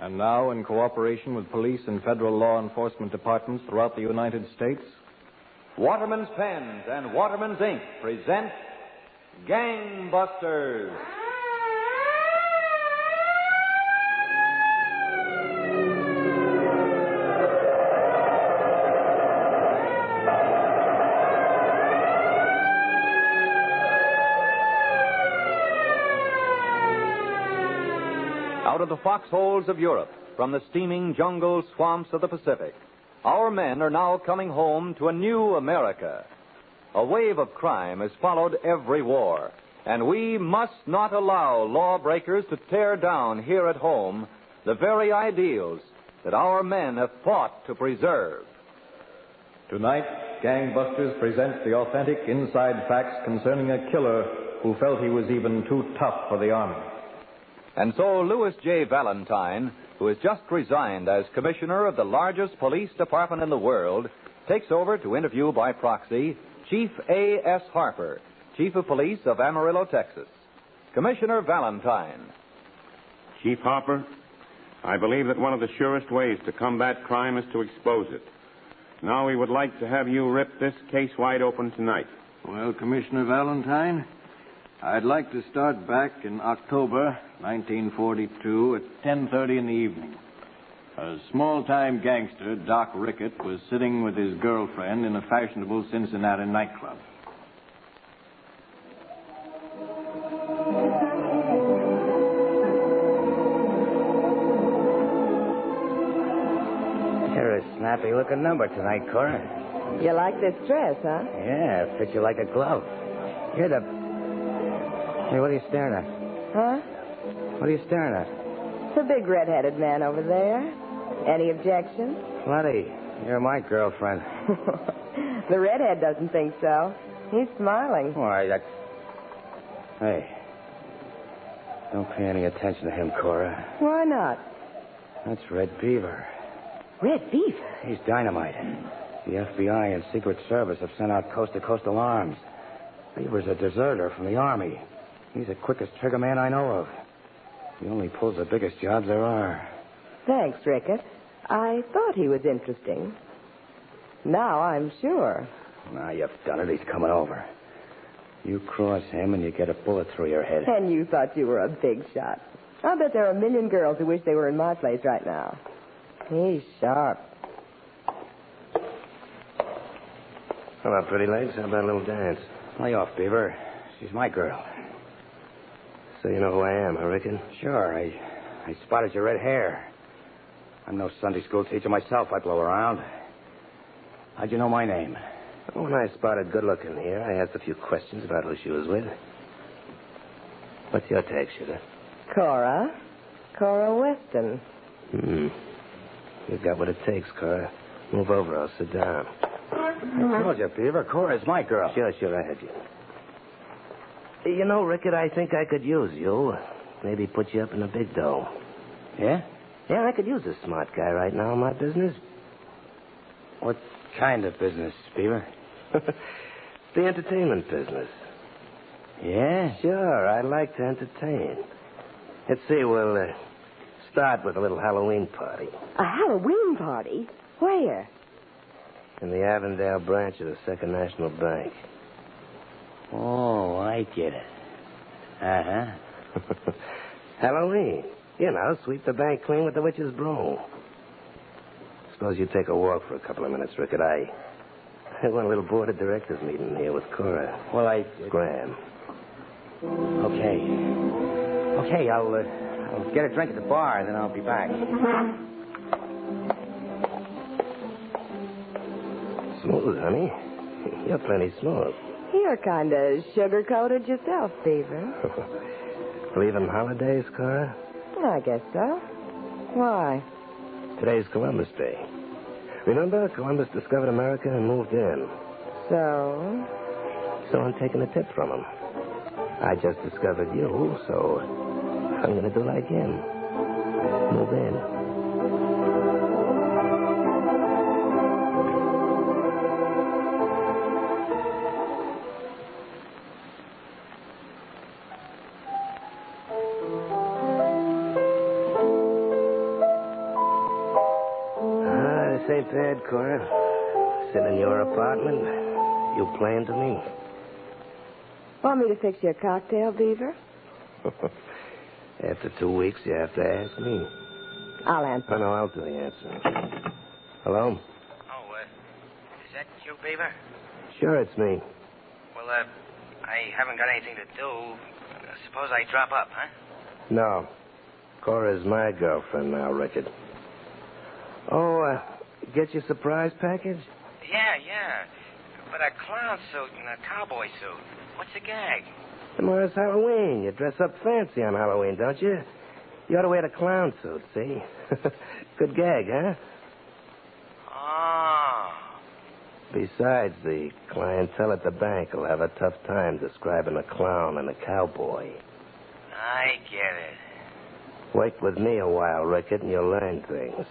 And now, in cooperation with police and federal law enforcement departments throughout the United States, Waterman's Pens and Waterman's Ink present Gangbusters. Out of the foxholes of Europe, from the steaming jungle swamps of the Pacific, our men are now coming home to a new America. A wave of crime has followed every war, and we must not allow lawbreakers to tear down here at home the very ideals that our men have fought to preserve. tonight, Gangbusters presents the authentic inside facts concerning a killer who felt he was even too tough for the Army. And so Louis J. Valentine, who has just resigned as commissioner of the largest police department in the world, takes over to interview by proxy Chief A.S. Harper, Chief of Police of Amarillo, Texas. Commissioner Valentine. Chief Harper, I believe that one of the surest ways to combat crime is to expose it. Now we would like to have you rip this case wide open tonight. Well, Commissioner Valentine, I'd like to start back in October 1942 at 10:30 in the evening. A small-time gangster, Doc Rickett, was sitting with his girlfriend in a fashionable Cincinnati nightclub. You're a snappy-looking number tonight, Cora. You like this dress, huh? Yeah, it fits you like a glove. You're the... Hey, what are you staring at? Huh? What are you staring at? The big red-headed man over there. Any objections? Letty, you're my girlfriend. The redhead doesn't think so. He's smiling. Why, that's... Hey. Don't pay any attention to him, Cora. Why not? That's Red Beaver. Red Beaver? He's dynamite. The FBI and Secret Service have sent out coast-to-coast alarms. Beaver's a deserter from the Army. He's the quickest trigger man I know of. He only pulls the biggest jobs there are. Thanks, Rickett. I thought he was interesting. Now I'm sure. Now you've done it. He's coming over. You cross him and you get a bullet through your head. And you thought you were a big shot. I'll bet there are a million girls who wish they were in my place right now. He's sharp. Hello, pretty legs. How about a little dance? Lay off, Beaver. She's my girl. So you know who I am, huh, Rickett? Sure. I spotted your red hair. I'm no Sunday school teacher myself. I blow around. How'd you know my name? When I spotted good-looking here, I asked a few questions about who she was with. What's your take, sugar? Cora. Cora Weston. You've got what it takes, Cora. Move over. I'll sit down. I told you, Beaver. Cora's my girl. Sure, I heard you. You know, Rickett, I think I could use you. Maybe put you up in a big dough. Yeah? Yeah, I could use a smart guy right now in my business. What kind of business, Beaver? The entertainment business. Yeah? Sure, I like to entertain. Let's see, we'll start with a little Halloween party. A Halloween party? Where? In the Avondale branch of the Second National Bank. Oh, I get it. Uh-huh. Halloween. You know, sweep the bank clean with the witch's broom. Suppose you take a walk for a couple of minutes, Rickett. I want a little board of directors meeting here with Cora. Well, Graham. Okay, I'll get a drink at the bar, then I'll be back. Smooth, honey. You're plenty smooth. You're kind of sugar-coated yourself, Beaver. Believe in holidays, Cora? I guess so. Why? Today's Columbus Day. Remember, Columbus discovered America and moved in. So? So I'm taking a tip from him. I just discovered you, so I'm going to do like him. Move in. ain't bad, Cora. Sitting in your apartment, you playing to me. Want me to fix you a cocktail, Beaver? After 2 weeks, you have to ask me. I'll answer. Oh, no, I'll do the answering. Hello? Oh, is that you, Beaver? Sure, it's me. Well, I haven't got anything to do. Suppose I drop up, huh? No. Cora's my girlfriend now, Richard. Oh, get your surprise package? Yeah. But a clown suit and a cowboy suit. What's the gag? Tomorrow's Halloween. You dress up fancy on Halloween, don't you? You ought to wear the clown suit, see? Good gag, huh? Oh. Besides, the clientele at the bank will have a tough time describing a clown and a cowboy. I get it. Work with me a while, Rickett, and you'll learn things.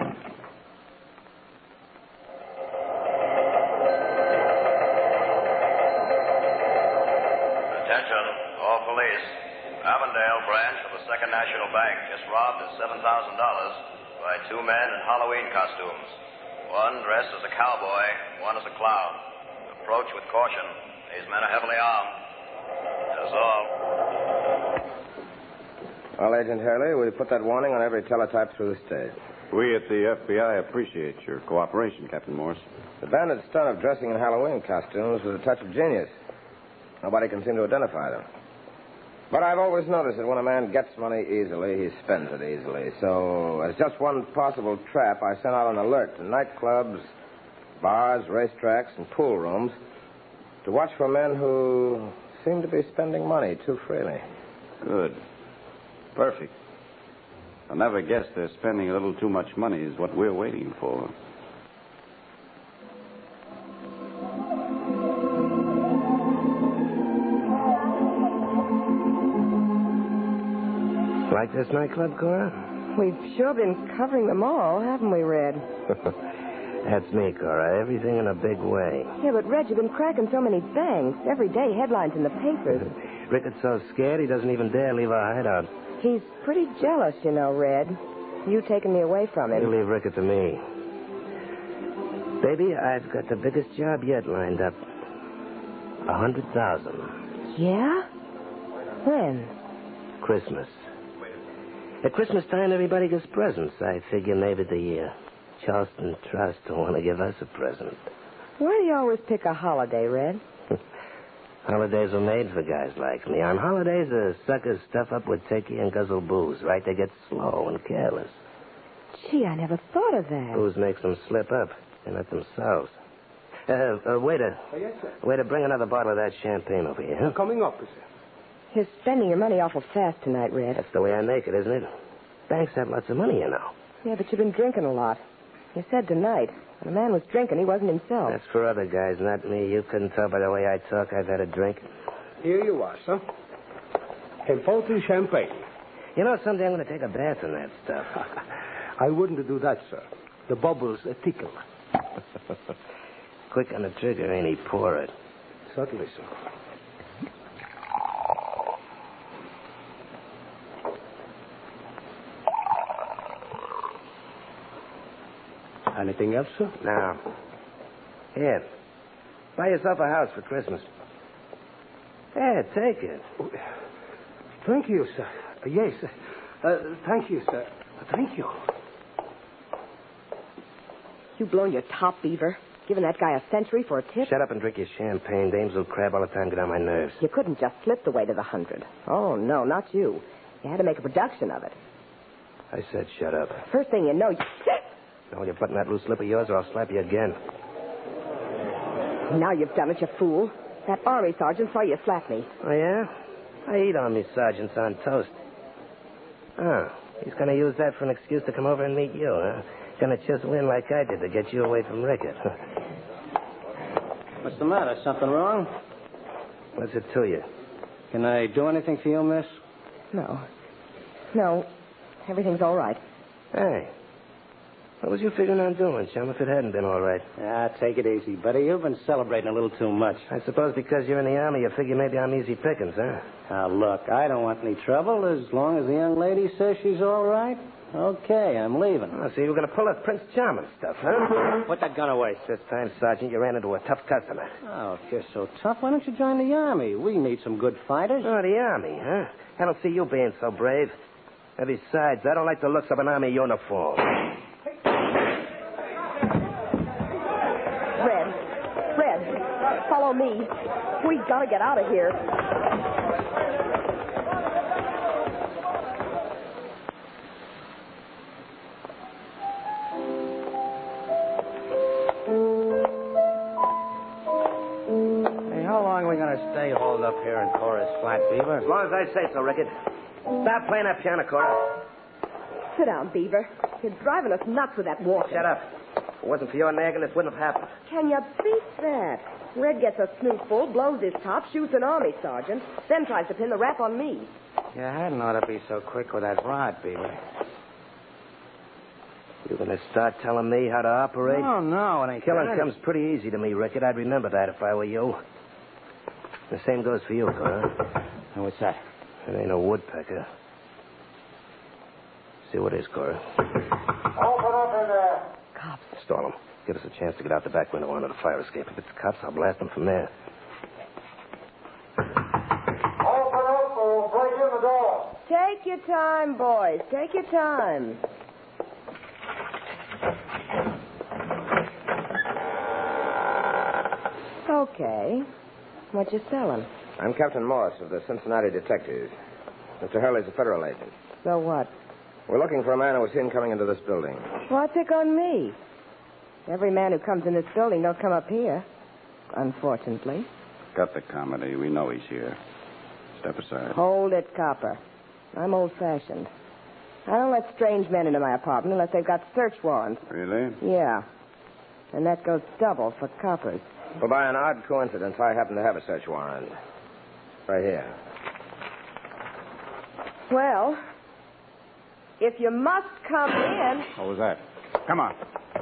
Attention, all police. Avondale branch of the Second National Bank just robbed of $7,000 by 2 men in Halloween costumes. One dressed as a cowboy, one as a clown. Approach with caution. These men are heavily armed. That's all. Well, Agent Hurley, we put that warning on every teletype through the state. We at the FBI appreciate your cooperation, Captain Morse. The bandit's stunt of dressing in Halloween costumes was a touch of genius. Nobody can seem to identify them. But I've always noticed that when a man gets money easily, he spends it easily. So, as just one possible trap, I sent out an alert to nightclubs, bars, racetracks, and pool rooms to watch for men who seem to be spending money too freely. Good. Perfect. I never guessed they're spending a little too much money is what we're waiting for. Like this nightclub, Cora? We've sure been covering them all, haven't we, Red? That's me, Cora. Everything in a big way. Yeah, but Red, you've been cracking so many banks. Every day, headlines in the papers. Ricketts so scared he doesn't even dare leave our hideout. He's pretty jealous, you know, Red. You taking me away from him. You leave Rickett to me. Baby, I've got the biggest job yet lined up. 100,000. Yeah? When? Christmas. At Christmas time, everybody gets presents. I figure maybe the Charleston Trust will want to give us a present. Why do you always pick a holiday, Red? Holidays are made for guys like me. On holidays, the suckers stuff up with turkey and guzzle booze, right? They get slow and careless. Gee, I never thought of that. Booze makes them slip up. They're not themselves. Waiter. Yes, sir. Waiter, bring another bottle of that champagne over here. Huh? Coming up, sir. You're spending your money awful fast tonight, Red. That's the way I make it, isn't it? Banks have lots of money, you know. Yeah, but you've been drinking a lot. You said tonight, when a man was drinking, he wasn't himself. That's for other guys, not me. You couldn't tell by the way I talk I've had a drink. Here you are, sir. A bottle champagne. You know, someday I'm going to take a bath in that stuff. I wouldn't do that, sir. The bubbles tickle. Quick on the trigger, ain't he? Pour it. Certainly, sir. Anything else, sir? Now, here. Buy yourself a house for Christmas. Yeah, take it. Oh, thank you, sir. Yes. Thank you, sir. Thank you. You blown your top, Beaver. Giving that guy a century for a tip? Shut up and drink your champagne. Dames will crab all the time, get on my nerves. You couldn't just slip the way to the 100. Oh, no, not you. You had to make a production of it. I said shut up. First thing you know, you... Now, will you button that loose lip of yours or I'll slap you again? Now you've done it, you fool. That army sergeant saw you slap me. Oh, yeah? I eat army sergeants on toast. Oh, he's going to use that for an excuse to come over and meet you, huh? Going to chisel in like I did to get you away from Rickett. What's the matter? Something wrong? What's it to you? Can I do anything for you, miss? No. No. Everything's all right. Hey. What was you figuring on doing, chum, if it hadn't been all right? Ah, take it easy, buddy. You've been celebrating a little too much. I suppose because you're in the army, you figure maybe I'm easy pickings, huh? Now, look, I don't want any trouble as long as the young lady says she's all right. Okay, I'm leaving. Oh, so you were going to pull that Prince Charming stuff, huh? Put that gun away. This time, Sergeant, you ran into a tough customer. Oh, if you're so tough, why don't you join the Army? We need some good fighters. Oh, the Army, huh? I don't see you being so brave. And besides, I don't like the looks of an Army uniform. Red, follow me. We've got to get out of here. How long are we going to stay holed up here in Cora's Flat, Beaver? As long as I say so, Rickett. Stop playing that piano, Cora. Sit down, Beaver. You're driving us nuts with that walking. Shut up. If it wasn't for your nagging, this wouldn't have happened. Can you beat that? Red gets a snootful, blows his top, shoots an army sergeant, then tries to pin the rap on me. You hadn't ought to be so quick with that rod, Beaver. You going to start telling me how to operate? No, it ain't Killing good. comes pretty easy to me, Rickett. I'd remember that if I were you. The same goes for you, Cora. And what's that? It ain't a woodpecker. See what it is, Cora. Open up in there. Cops. Stall them. Give us a chance to get out the back window onto the fire escape. If it's cops, I'll blast them from there. Open up or we'll break in the door. Take your time, boys. Take your time. Okay. What you selling? I'm Captain Morse of the Cincinnati Detectives. Mr. Hurley's a federal agent. So what? We're looking for a man who was seen coming into this building. Why pick on me? Every man who comes in this building don't come up here. Unfortunately. Cut the comedy. We know he's here. Step aside. Hold it, copper. I'm old-fashioned. I don't let strange men into my apartment unless they've got search warrants. Really? Yeah. And that goes double for coppers. Well, by an odd coincidence, I happen to have a search warrant. Right here. Well, if you must come in... What was that? Come on.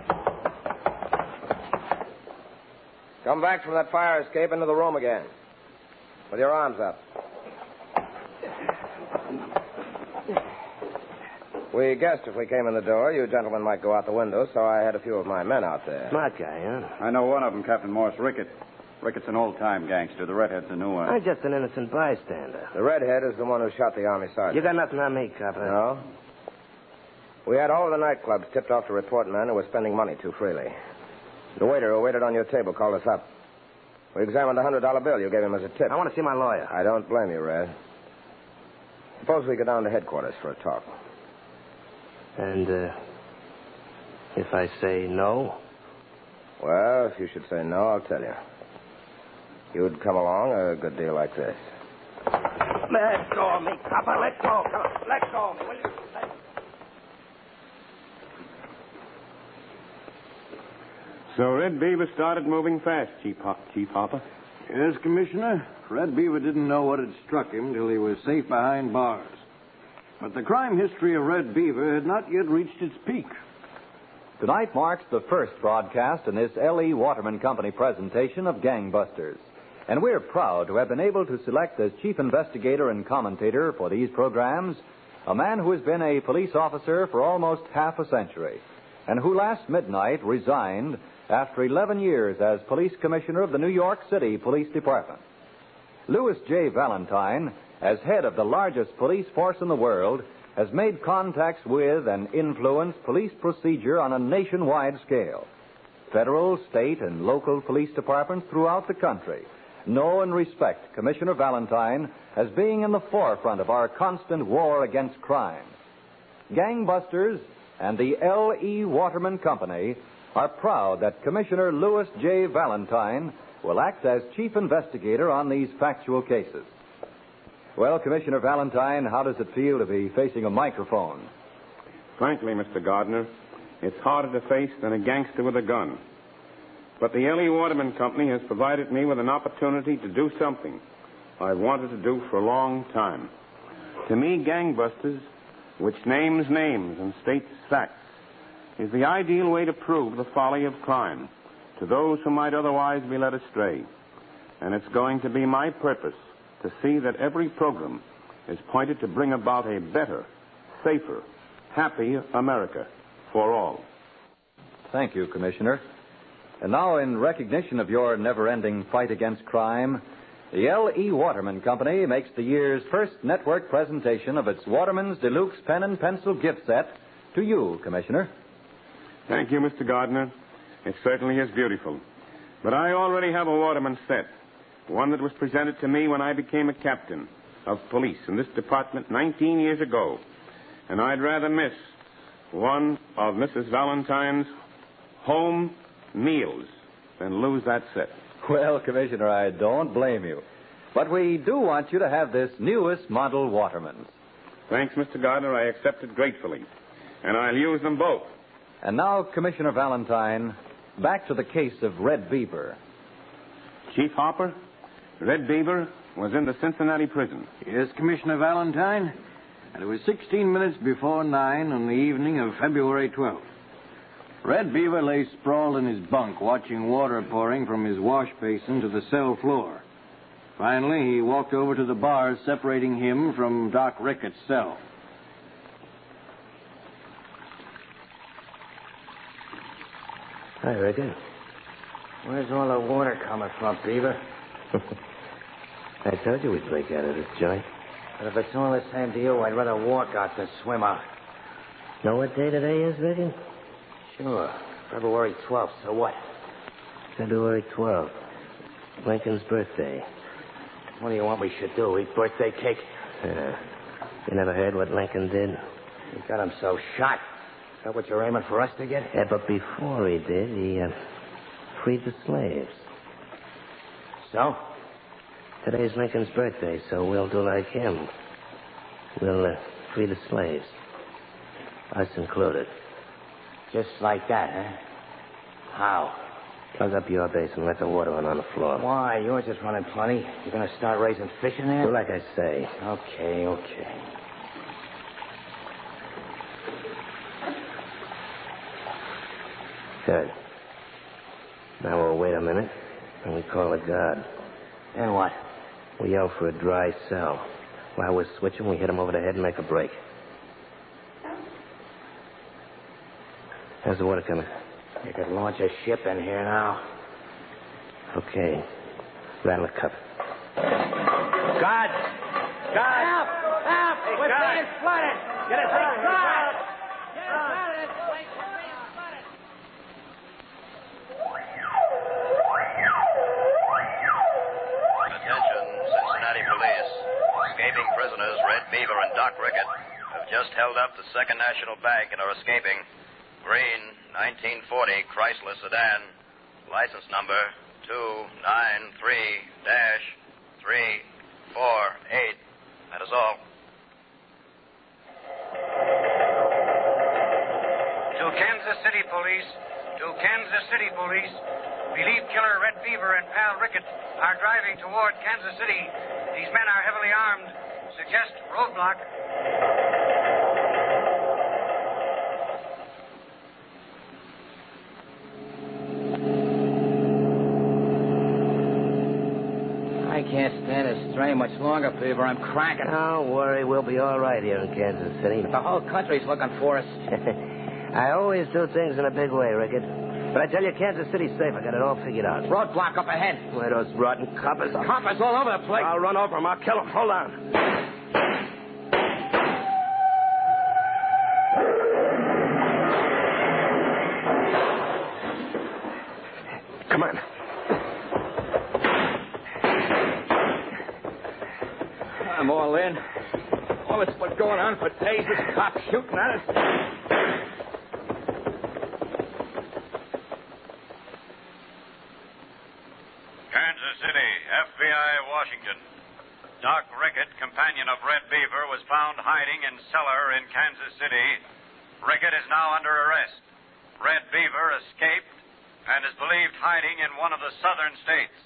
Come back from that fire escape into the room again. With your arms up. We guessed if we came in the door, you gentlemen might go out the window, so I had a few of my men out there. Smart guy, huh? I know one of them, Captain Morse, Rickett. Ricket's an old-time gangster. The redhead's a new one. I'm just an innocent bystander. The redhead is the one who shot the army sergeant. You got nothing on me, copper. No? We had all of the nightclubs tipped off to report men who were spending money too freely. The waiter who waited on your table called us up. We examined a $100 bill you gave him as a tip. I want to see my lawyer. I don't blame you, Red. Suppose we go down to headquarters for a talk. And, if I say no? Well, if you should say no, I'll tell you. You'd come along a good deal like this. Let go of me, copper. Let go. Come on. Let go of me, will you? So Red Beaver started moving fast, Chief Hopper. Yes, Commissioner. Red Beaver didn't know what had struck him till he was safe behind bars. But the crime history of Red Beaver had not yet reached its peak. Tonight marks the first broadcast in this L.E. Waterman Company presentation of Gangbusters. And we're proud to have been able to select as chief investigator and commentator for these programs a man who has been a police officer for almost half a century and who last midnight resigned after 11 years as police commissioner of the New York City Police Department. Louis J. Valentine, as head of the largest police force in the world, has made contacts with and influenced police procedure on a nationwide scale. Federal, state, and local police departments throughout the country know and respect Commissioner Valentine as being in the forefront of our constant war against crime. Gangbusters and the L.E. Waterman Company are proud that Commissioner Louis J. Valentine will act as chief investigator on these factual cases. Well, Commissioner Valentine, how does it feel to be facing a microphone? Frankly, Mr. Gardner, it's harder to face than a gangster with a gun. But the L.E. Waterman Company has provided me with an opportunity to do something I've wanted to do for a long time. To me, Gangbusters, which names names and states facts, is the ideal way to prove the folly of crime to those who might otherwise be led astray. And it's going to be my purpose to see that every program is pointed to bring about a better, safer, happy America for all. Thank you, Commissioner. And now, in recognition of your never-ending fight against crime, the L.E. Waterman Company makes the year's first network presentation of its Waterman's Deluxe Pen and Pencil gift set to you, Commissioner. Thank you, Mr. Gardner. It certainly is beautiful. But I already have a Waterman set, one that was presented to me when I became a captain of police in this department 19 years ago. And I'd rather miss one of Mrs. Valentine's home meals than lose that set. Well, Commissioner, I don't blame you. But we do want you to have this newest model Waterman's. Thanks, Mr. Gardner. I accept it gratefully. And I'll use them both. And now, Commissioner Valentine, back to the case of Red Beaver. Chief Hopper, Red Beaver was in the Cincinnati prison. Yes, Commissioner Valentine. And it was 16 minutes before 9 on the evening of February 12th. Red Beaver lay sprawled in his bunk, watching water pouring from his wash basin to the cell floor. Finally, he walked over to the bars separating him from Doc Ricketts' cell. Hi, Rickett. Where's all the water coming from, Beaver? I told you we'd break out of this joint. But if it's all the same to you, I'd rather walk out than swim out. Know what day today is, Rickett? Sure. February 12th, so what? February 12th. Lincoln's birthday. What do you want we should do, eat birthday cake? You never heard what Lincoln did? He got himself shot. Is that what you're aiming for us to get? Yeah, but before he did, he freed the slaves. So? Today's Lincoln's birthday, so we'll do like him. We'll free the slaves. Us included. Just like that, huh? How? Plug up your basin and let the water run on the floor. Why? Yours is running plenty. You're going to start raising fish in there? Do like I say. Okay. Good. Now we'll wait a minute, and we call a guard. Then what? We yell for a dry cell. While we're switching, we hit him over the head and make a break. How's the water coming? You could launch a ship in here now. Okay. Rattle a cup. Guard! Help! Hey, we're being flooded! Get us out of here! Get us out of this place! We're being flooded! Attention, Cincinnati police. Escaping prisoners Red Beaver and Doc Rickett have just held up the Second National Bank and are escaping. Green, 1940 Chrysler sedan, license number 293-348. That is all. To Kansas City Police. Believe killer Red Beaver and pal Rickett are driving toward Kansas City. These men are heavily armed. Suggest roadblock. I can't stand this strain much longer, Beaver. I'm cranking. Don't worry. We'll be all right here in Kansas City. The whole country's looking for us. I always do things in a big way, Rickett. But I tell you, Kansas City's safe. I got it all figured out. Roadblock up ahead. Where those rotten coppers? Coppers all over the place. I'll run over them. I'll kill them. Hold on. Come on. I'm all in. All this has been going on for days. This cop shooting at us. Kansas City, FBI, Washington. Doc Rickett, companion of Red Beaver, was found hiding in cellar in Kansas City. Rickett is now under arrest. Red Beaver escaped and is believed hiding in one of the southern states.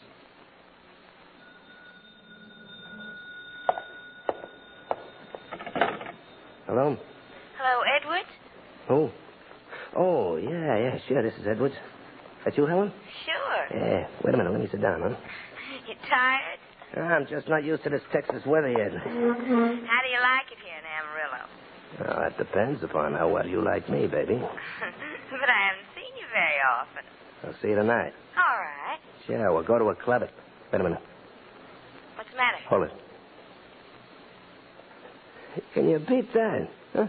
Hello? Hello, Edward? Who? Oh, yeah, sure. This is Edwards. That you, Helen? Sure. Yeah. Wait a minute. Let me sit down, huh? You tired? I'm just not used to this Texas weather yet. How do you like it here in Amarillo? Well, that depends upon how well you like me, baby. But I haven't seen you very often. I'll see you tonight. All right. Sure, we'll go to a club at... Wait a minute. What's the matter? Hold it. Can you beat that? Huh?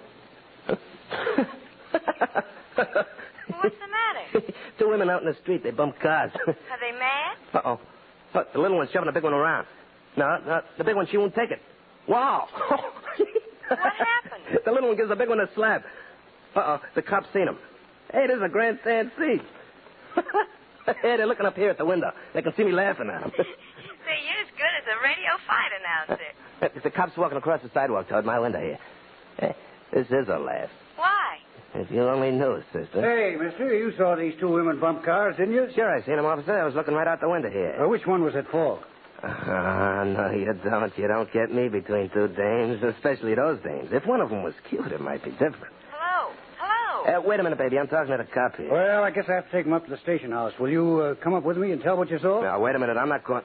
What's the matter? Two women out in the street. They bump cars. Are they mad? Uh-oh. Look, the little one's shoving the big one around. No, the big one, she won't take it. Wow. What happened? The little one gives the big one a slap. Uh-oh, the cops seen him. Hey, this is a grandstand seat. Hey, they're looking up here at the window. They can see me laughing at them. Say, you're as good as a radio fight announcer. The cop's walking across the sidewalk toward my window here. Hey, this is a laugh. Why? If you only knew, sister. Hey, mister, you saw these two women bump cars, didn't you? Sure, I seen them, officer. I was looking right out the window here. Which one was at fault? No, you don't. You don't get me between two dames, especially those dames. If one of them was cute, it might be different. Hello? Wait a minute, baby. I'm talking to the cop here. Well, I guess I have to take him up to the station house. Will you come up with me and tell what you saw? Now, wait a minute. I'm not going...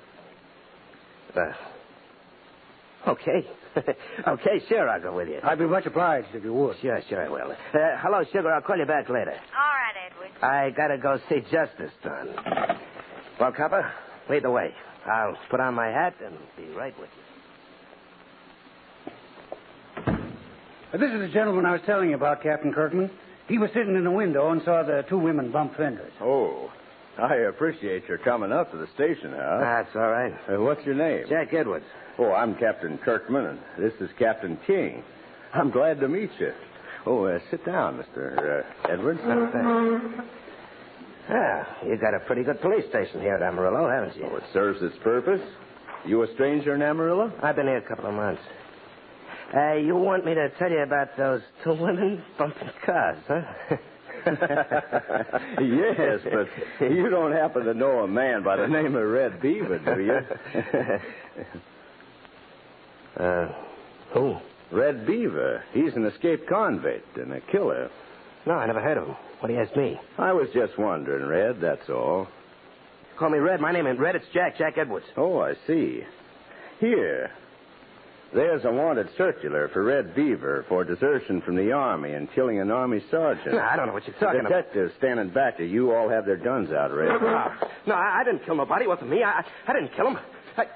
Okay. Okay, sure, I'll go with you. I'd be much obliged if you would. Sure, I will. Hello, sugar. I'll call you back later. All right, Edward. I gotta go see Justice done. Well, copper, lead the way. I'll put on my hat and be right with you. This is the gentleman I was telling you about, Captain Kirkman. He was sitting in the window and saw the two women bump fenders. Oh, I appreciate your coming up to the station, Hal. That's all right. What's your name? Jack Edwards. Oh, I'm Captain Kirkman, and this is Captain King. I'm glad to meet you. Oh, sit down, Mr. Edwards. Thanks. You got a pretty good police station here at Amarillo, haven't you? Oh, it serves its purpose. You a stranger in Amarillo? I've been here a couple of months. You want me to tell you about those two women bumping cars, huh? Yes, but you don't happen to know a man by the name of Red Beaver, do you? Who? Red Beaver. He's an escaped convict and a killer. No, I never heard of him. What do you ask me? I was just wondering, Red, that's all. Call me Red. My name ain't Red. It's Jack Edwards. Oh, I see. Here. There's a wanted circular for Red Beaver for desertion from the Army and killing an Army sergeant. No, I don't know what you're talking about. Detectives standing back to you all have their guns out, Red. No, I didn't kill nobody. It wasn't me. I didn't kill him.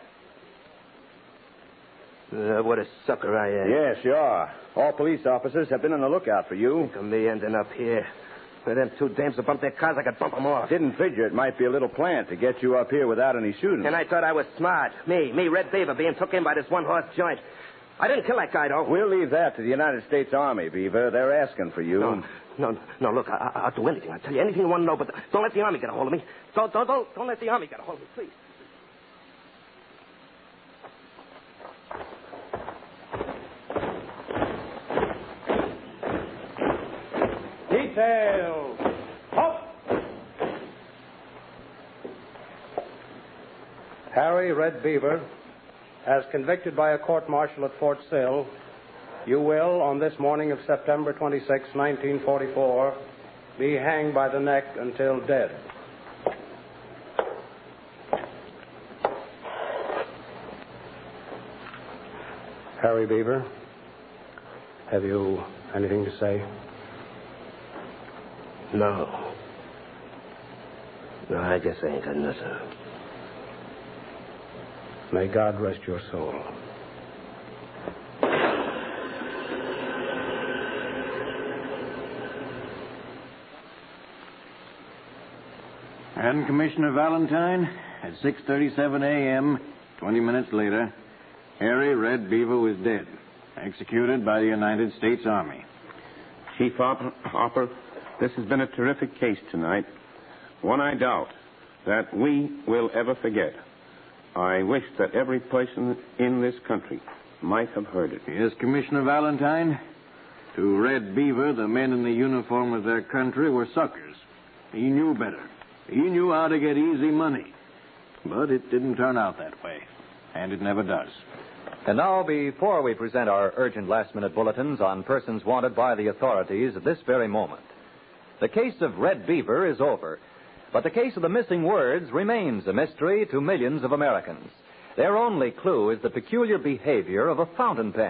What a sucker I am. Yes, you are. All police officers have been on the lookout for you. Think of me ending up here. For them two dames to bump their cars, I could bump them off. Didn't figure it might be a little plant to get you up here without any shooting. And I thought I was smart. Me, Red Beaver, being took in by this one-horse joint. I didn't kill that guy, though. We'll leave that to the United States Army, Beaver. They're asking for you. No, look, I'll do anything. I'll tell you anything you want to know, but don't let the Army get a hold of me. Don't let the Army get a hold of me, please. Details. Up. Harry Red Beaver, as convicted by a court-martial at Fort Sill, you will, on this morning of September 26, 1944, be hanged by the neck until dead. Harry Beaver, have you anything to say? No, I guess I ain't got nothing. May God rest your soul. And Commissioner Valentine, at 6:37 a.m., 20 minutes later, Harry Red Beaver was dead, executed by the United States Army. Chief Hopper, this has been a terrific case tonight. One I doubt that we will ever forget. I wish that every person in this country might have heard it. Yes, Commissioner Valentine. To Red Beaver, the men in the uniform of their country were suckers. He knew better. He knew how to get easy money. But it didn't turn out that way. And it never does. And now, before we present our urgent last-minute bulletins on persons wanted by the authorities at this very moment, the case of Red Beaver is over. But the case of the missing words remains a mystery to millions of Americans. Their only clue is the peculiar behavior of a fountain pen,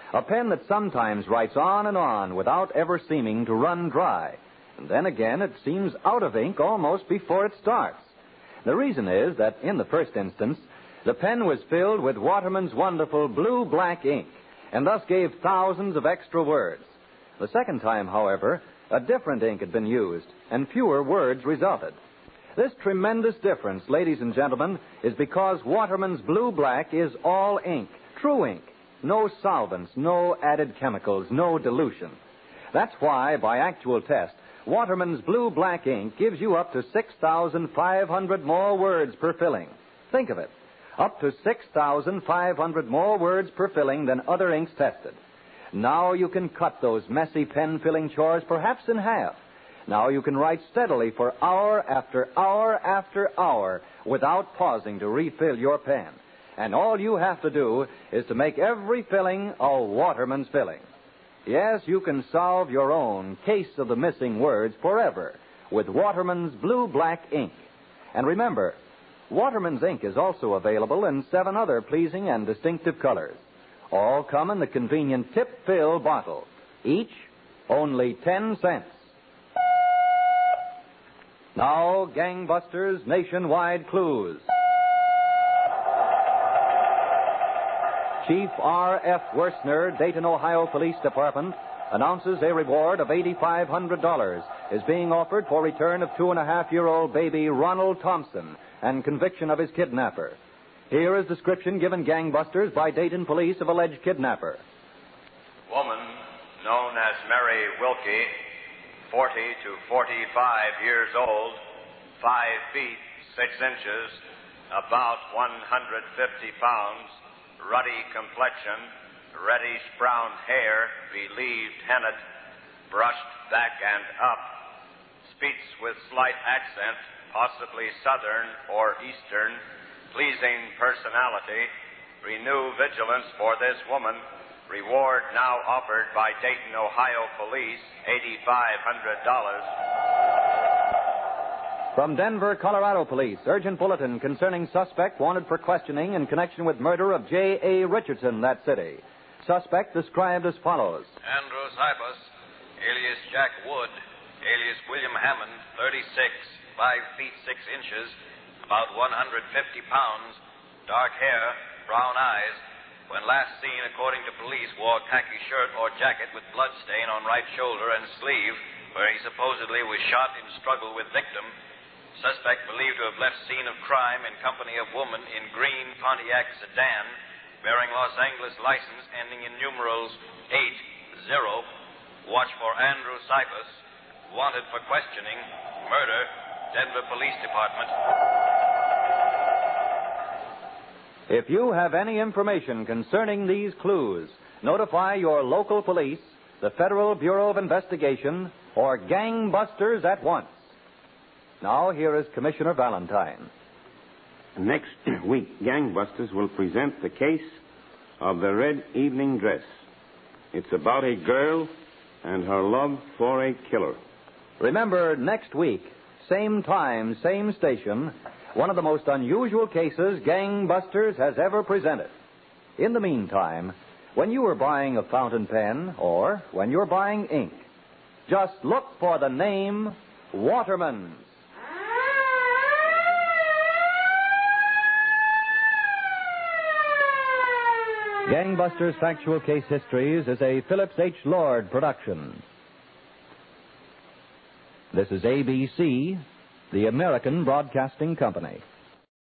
A pen that sometimes writes on and on without ever seeming to run dry. And then again, it seems out of ink almost before it starts. The reason is that, in the first instance, the pen was filled with Waterman's wonderful blue-black ink, and thus gave thousands of extra words. The second time, however, a different ink had been used, and fewer words resulted. This tremendous difference, ladies and gentlemen, is because Waterman's blue-black is all ink, true ink. No solvents, no added chemicals, no dilution. That's why, by actual test, Waterman's blue-black ink gives you up to 6,500 more words per filling. Think of it. Up to 6,500 more words per filling than other inks tested. Now you can cut those messy pen-filling chores perhaps in half. Now you can write steadily for hour after hour after hour without pausing to refill your pen. And all you have to do is to make every filling a Waterman's filling. Yes, you can solve your own case of the missing words forever with Waterman's blue-black ink. And remember, Waterman's ink is also available in 7 other pleasing and distinctive colors. All come in the convenient tip-fill bottle. Each only 10 cents. Now, Gangbusters Nationwide Clues. Chief R.F. Worsner, Dayton, Ohio Police Department, announces a reward of $8,500 is being offered for return of 2.5-year-old baby Ronald Thompson and conviction of his kidnapper. Here is description given Gangbusters by Dayton Police of alleged kidnapper. Woman known as Mary Wilkie, 40 to 45 years old, 5 feet 6 inches, about 150 pounds, ruddy complexion, reddish brown hair, believed hennet, brushed back and up, speaks with slight accent, possibly southern or eastern, pleasing personality. Renew vigilance for this woman. Reward now offered by Dayton, Ohio Police, $8,500. From Denver, Colorado Police, urgent bulletin concerning suspect wanted for questioning in connection with murder of J.A. Richardson, that city. Suspect described as follows. Andrew Cypus, alias Jack Wood, alias William Hammond, 36, 5 feet 6 inches, about 150 pounds, dark hair, brown eyes. When last seen, according to police, wore khaki shirt or jacket with blood stain on right shoulder and sleeve, where he supposedly was shot in struggle with victim. Suspect believed to have left scene of crime in company of woman in green Pontiac sedan, bearing Los Angeles license ending in numerals 80. Watch for Andrew Cypus. Wanted for questioning. Murder. Denver Police Department. If you have any information concerning these clues, notify your local police, the Federal Bureau of Investigation, or Gangbusters at once. Now, here is Commissioner Valentine. Next week, Gangbusters will present the case of the red evening dress. It's about a girl and her love for a killer. Remember, next week, same time, same station, one of the most unusual cases Gangbusters has ever presented. In the meantime, when you are buying a fountain pen or when you're buying ink, just look for the name Waterman's. Gangbusters Factual Case Histories is a Phillips H. Lord production. This is ABC, the American Broadcasting Company.